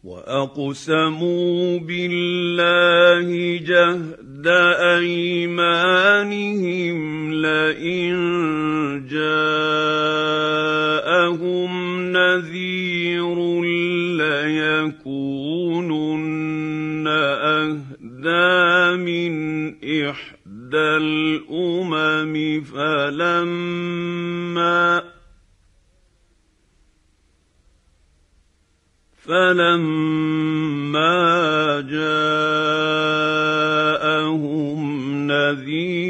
وأقسموا بالله جهد أيمانهم لئن جاءهم نذير ليكونن أهدى من إحدى الأمم فلما جاءهم نذير